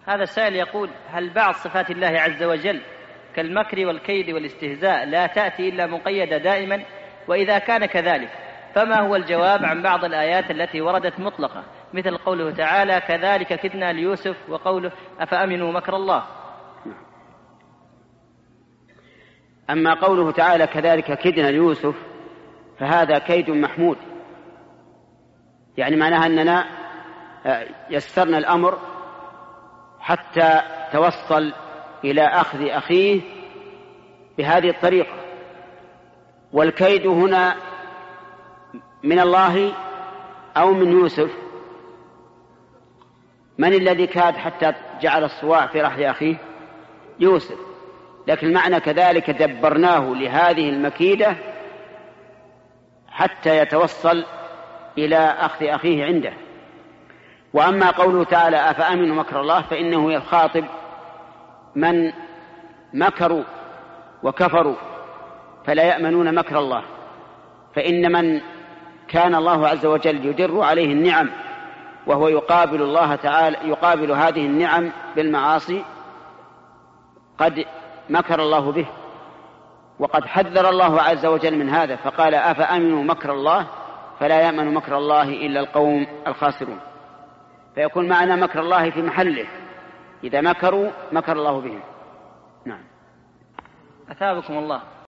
هذا السائل يقول: هل بعض صفات الله عز وجل كالمكر والكيد والاستهزاء لا تأتي إلا مقيدة دائما؟ وإذا كان كذلك فما هو الجواب عن بعض الآيات التي وردت مطلقة، مثل قوله تعالى: كذلك كدنا ليوسف، وقوله: أفأمنوا مكر الله؟ أما قوله تعالى: كذلك كدنا ليوسف، فهذا كيد محمود، يعني معناها أننا يسرنا الأمر حتى توصل إلى أخذ أخيه بهذه الطريقة. والكيد هنا من الله أو من يوسف؟ من الذي كاد حتى جعل الصواع في رحل أخيه؟ يوسف. لكن المعنى كذلك دبرناه لهذه المكيدة حتى يتوصل إلى أخذ أخيه عنده. وأما قوله تعالى: أفأمنوا مكر الله، فإنه يخاطب من مكروا وكفروا فلا يأمنون مكر الله. فإن من كان الله عز وجل يدر عليه النعم وهو يقابل الله تعالى، يقابل هذه النعم بالمعاصي، قد مكر الله به، وقد حذر الله عز وجل من هذا فقال: أفأمنوا مكر الله فلا يأمن مكر الله إلا القوم الخاسرون. فيكون معنى مكر الله في محله، إذا مكروا مكر الله بهم. نعم. أثابكم الله.